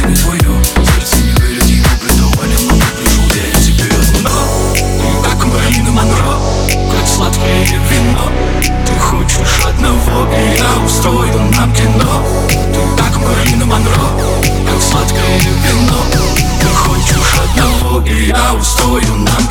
не твое. Сердце не верит, ему предавали, но не пришел я тебе одно. Ты как Мэрилин Монро, как сладкое вино. Ты хочешь одного, и я устрою нам кино. Ты как Мэрилин Монро, как сладкое вино. Ты хочешь одного, и я устрою нам кино.